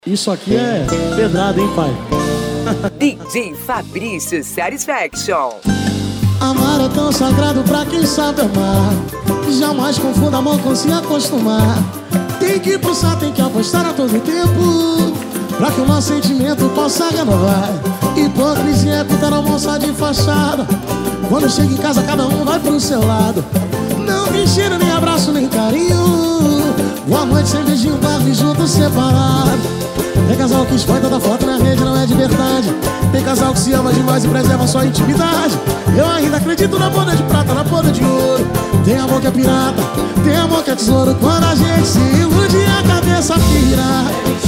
Isso aqui é pedrada, hein, pai? DJ Fabrício Satisfaction. Amar é tão sagrado pra quem sabe amar. Jamais confunda amor com se acostumar. Tem que pulsar, tem que apostar a todo tempo, pra que o nosso sentimento possa renovar. Hipocrisia é pintar a moça de fachada. Quando chega em casa cada um vai pro seu lado. Não tem cheiro, nem abraço, nem carinho. Boa noite sem beijinho, dorme junto, separado. Tem casal que expõe toda foto na rede, não é de verdade. Tem casal que se ama demais e preserva sua intimidade. Eu ainda acredito na boda de prata, na boda de ouro. Tem amor que é pirata, tem amor que é tesouro. Quando a gente se ilude a cabeça pira.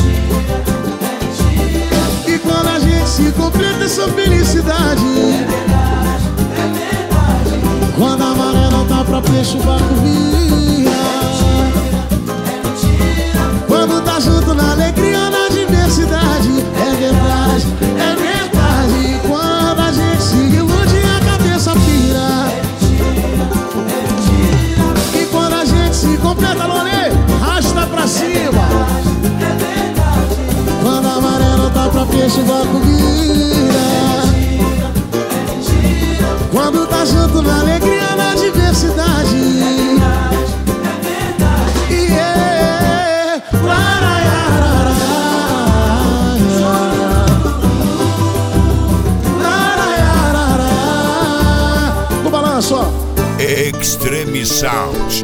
E quando a gente se completa essa felicidade. Quando a maré não tá pra peixe, o barco vira. Quando tá junto na alegria, na diversidade. É verdade, é verdade. Quando a gente se ilude, a cabeça pira. E quando a gente se completa, Lorê, rasta pra cima. Quando a maré não tá pra peixe, o barco vira. Quando tá junto na alegria, na diversidade. Extreme Sound.